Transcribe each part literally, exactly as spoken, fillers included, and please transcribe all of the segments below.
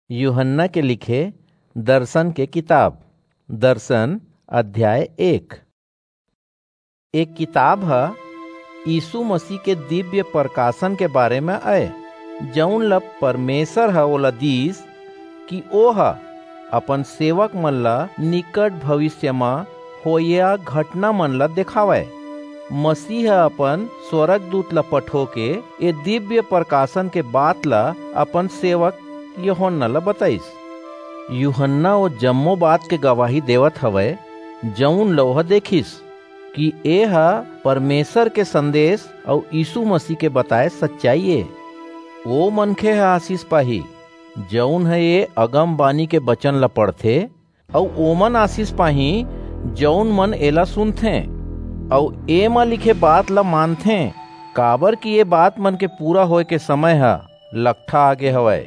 यूहन्ना के लिखे दर्शन के किताब। दर्शन अध्याय एक। एक किताब है यीशु मसीह के दिव्य प्रकाशन के बारे में आए, जौन ला परमेश्वर है ओला दीस कि ओ है अपन सेवक मन ला निकट भविष्य में होया घटना मन ला दिखावे। मसीह अपन स्वर्गदूत ला पठो के ये दिव्य प्रकाशन के बात ला अपन सेवक यूहन्ना ला बताइस। यूहन्ना वो जम्मो बात के गवाही देवत हवे जौन लोहा देखिस कि ए हा परमेश्वर के संदेश और यीशु मसीह के बताए सच्चाई है। वो मनखे है आशीष पाही जौन है ये अगम बानी के बचन ला पढ़थे, और ओमन आशीष पाही जौन मन एला सुनथे और ए मा लिखे बात ला मानथे, काबर कि ये बात मन के पूरा होए के समय है लखठा आगे हवय।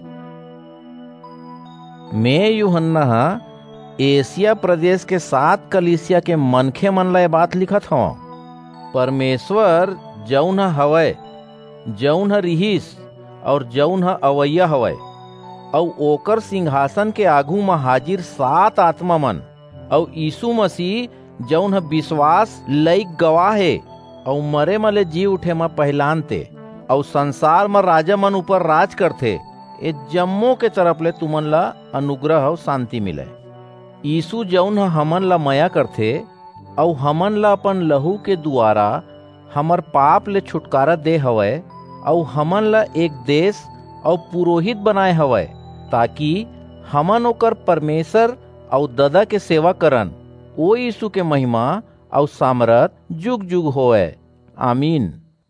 मैं यूहन्ना हा एशिया प्रदेश के सात कलीसिया के मनखे मन ला बात लिखत हूँ। परमेश्वर जौन हवय, जौन ह रिहिस और जौन ह अवैया हवय, और ओकर सिंहासन के आगू में हाजिर सात आत्मा मन, और यीशु मसीह जौन ह विश्वास लईक गवाह है और मरे मले जी उठे में पहलानते, और संसार में राजा मन ऊपर राज करते। ए जम्मो के तरफ ले तुमन ला अनुग्रह और शांति मिले। यीशु जौन हमन ला मया करथे और हमन ला अपन लहू के द्वारा हमर पाप ले छुटकारा दे हवय, और हमन ला एक देश और पुरोहित बनाए हवय, ताकि हमन ओकर परमेश्वर और ददा के सेवा करन। ओ यीशु के महिमा और सामर्थ जुग जुग होए, आमीन।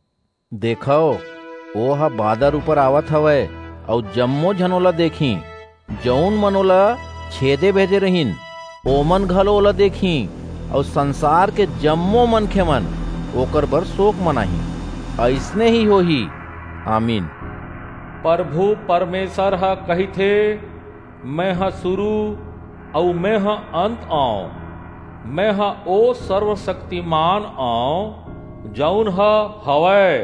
देखो ओ हा बादर ऊपर आवत हवय, और जम्मो झनोला देखी जौन मनोला छेदे भेजे रहीन ओमन घलोला देखी, और संसार के जम्मो मनखे मन ओकर बर शोक मनाही। ऐसने ही होही, आमीन। प्रभु परमेश्वर हा कही थे, मैं हा शुरू और मैं हा अंत आऊं, मैं हा ओ सर्वशक्तिमान आऊं जौन हा हवय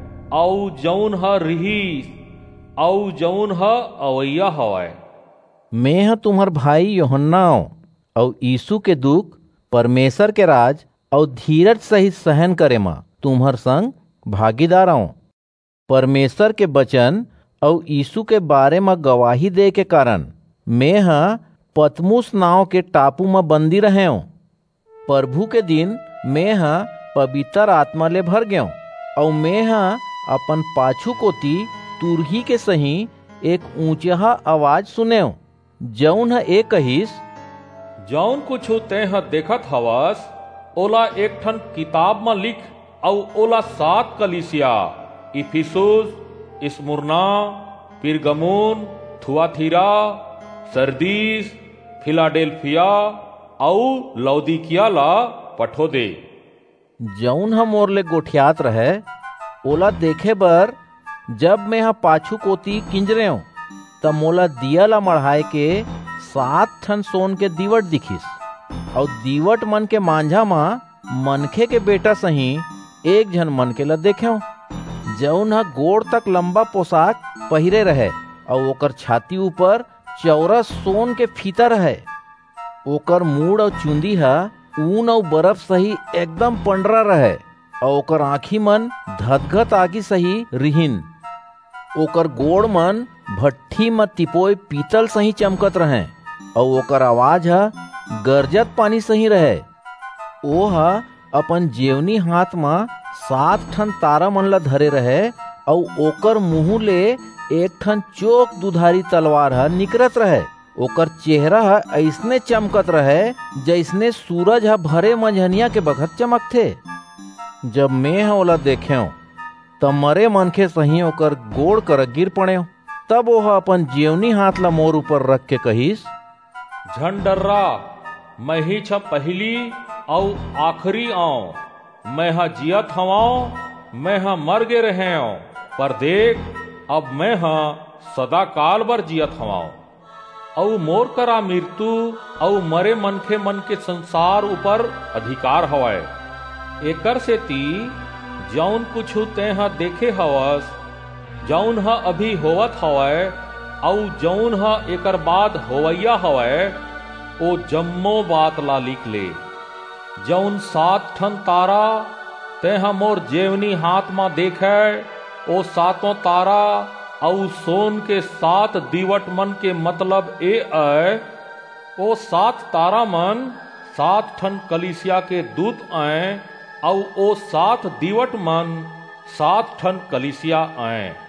और जौन हा रहीस और जौन हा अवैया हवय। मैं हा तुम्हार भाई यूहन्ना और यीशु के दुख, परमेश्वर के राज और धीरज सहित सहन करे मा तुम्हार संग भागीदार हूँ। परमेश्वर के वचन और यीशु के बारे में गवाही दे के कारण मैं हा पतमुस नाव के टापू में बंदी रहे हूँ। प्रभु के दिन मैं हा पवित्र आत्मा ले भर गया, और मैं हा अपन पाछू कोती तुरही के सही एक ऊंचा आवाज सुने, जौन है एक कहिस, जौन कुछ ते ह देखत हवस ओला एक ठन किताब में लिख, और ओला सात कलीसिया इफिसुस, स्मुरना, पिरगमुन, थुआथीरा, सरदीस, फिलाडेल्फिया और लौदीकिया ला पठो दे। जौन हम मोर ले गोठियात रहे ओला देखे बर जब मैं हा पाछू कोती किंजरे हूँ, तब मोला दिया ला मढ़ाए के सात ठन सोन के दीवट दिखिस, और दीवट मन के मांझा मा मनखे के बेटा सही एक झन मन के ला देखे हूँ, जौन हा गोड़ तक लंबा पोशाक पहिरे रहे, और ओकर छाती ऊपर चौरा सोन के फीता रहे। ओकर मूड और चुंदी हा ऊन और बर्फ सही एकदम पंडरा रहे, और ओकर आँखी मन धधगत आगी सही रिहिन। ओकर गोड़ मन भट्ठी में तिपोय पीतल सही चमकत रहे, और ओकर आवाज हा गरजत पानी सही रहे। ओ हा अपन जेवनी हाथ में सात ठन तारा मन ला धरे रहे, और ओकर मुंह ले एक ठन चोक दुधारी तलवार हा निकरत रहे। ओकर चेहरा हा ऐसने चमकत रहे जैसने सूरज हा भरे मंझनिया के बखत चमकथे। जब मैं हा ओला देखे हूँ तब मरे मनखे सही ओकर गोड़ कर गिर पड़े। तब वो अपन जेवनी हाथ ला मोर ऊपर रख के कहिस, झन डर्रा, मैं ही छ पहली और आखिरी आऊं, मैं हा जियत हवाऊं, मैं हा मर गे रहे हूं, पर देख अब मैं हा सदा काल बर जियत हवाऊं, और मोर करा मृत्यु और मरे मनखे मन के संसार ऊपर अधिकार हवय। एकर से ती जौन कुछ ते हा देखे हवस, जौन हा अभी होवत हवय औ जौन ह एकर बाद होवैया हवै ओ जम्मो बात ला लिख ले। जौन सात ठन तारा तेहा मोर जेवनी हाथ में देखे ओ सातों तारा औ सोन के सात दीवट मन के मतलब ए आए ओ सात तारा मन सात ठन कलीसिया के दूत आए औ ओ सात दीवट मन सात ठन कलीसिया आए।